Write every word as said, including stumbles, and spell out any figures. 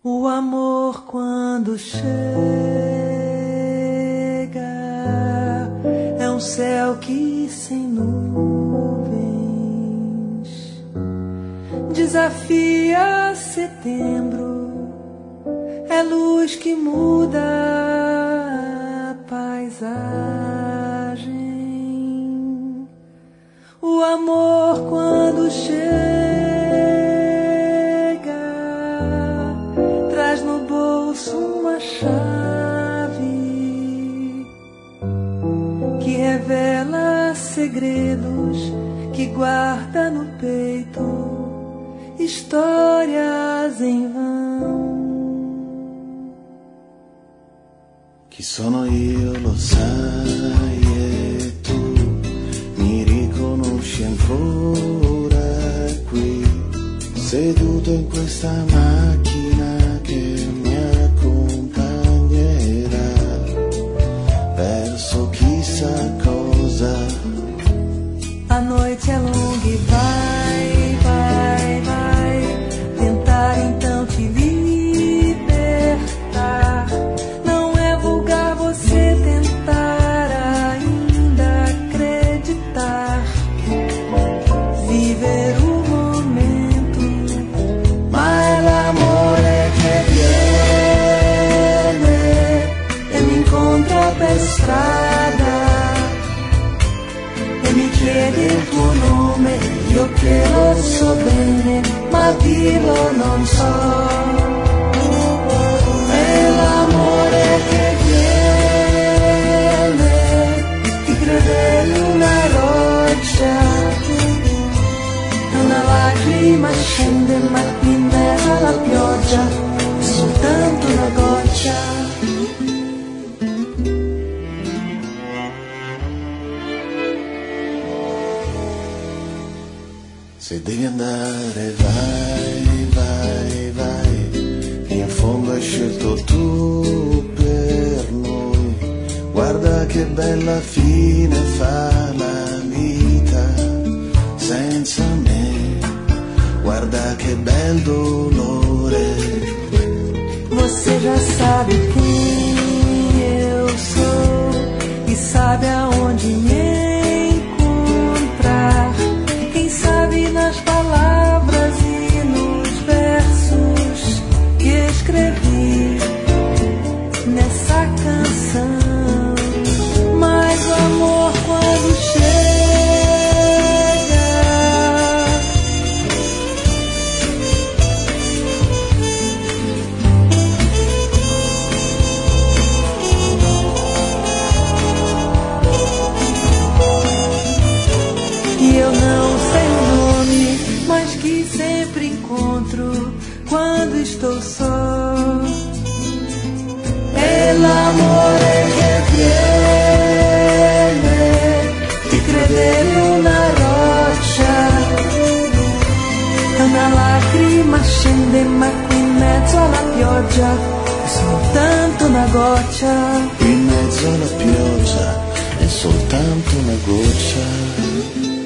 O amor quando chega é um céu que sem nuvens desafia setembro, é luz que muda a paisagem. O amor quando chega no bolso uma chave que revela segredos, que guarda no peito histórias em vão. Chi sono io lo sai e tu mi riconosci ancora qui, seduto in questa macchina che mi accompagnerà verso chissà cosa. A noite é longa e vai, vai, vai tentar então te libertar. Não é vulgar você tentar ainda acreditar, viver o per strada e mi chiede il tuo nome, io che lo so bene, ma dirlo non so. È l'amore che viene, ti crede una roccia, una lacrima scende ma in mezzo alla pioggia, è soltanto una goccia. Se devi andare vai, vai, vai, in fondo hai scelto tu per noi. Guarda che bella fine fa la vita senza me, guarda che bel dolore. Você já sabe quem eu sou e sabe aonde me encontrar. Quem sabe nas palavras e nos versos que escrevi nessa canção. Mas o amor quando chega e eu não sei o nome, mas que sempre encontro quando estou só. É l'amore che viene, ti crede una roccia, una lacrima scende ma qui in mezzo alla pioggia è soltanto una goccia. In mezzo alla pioggia è soltanto una goccia.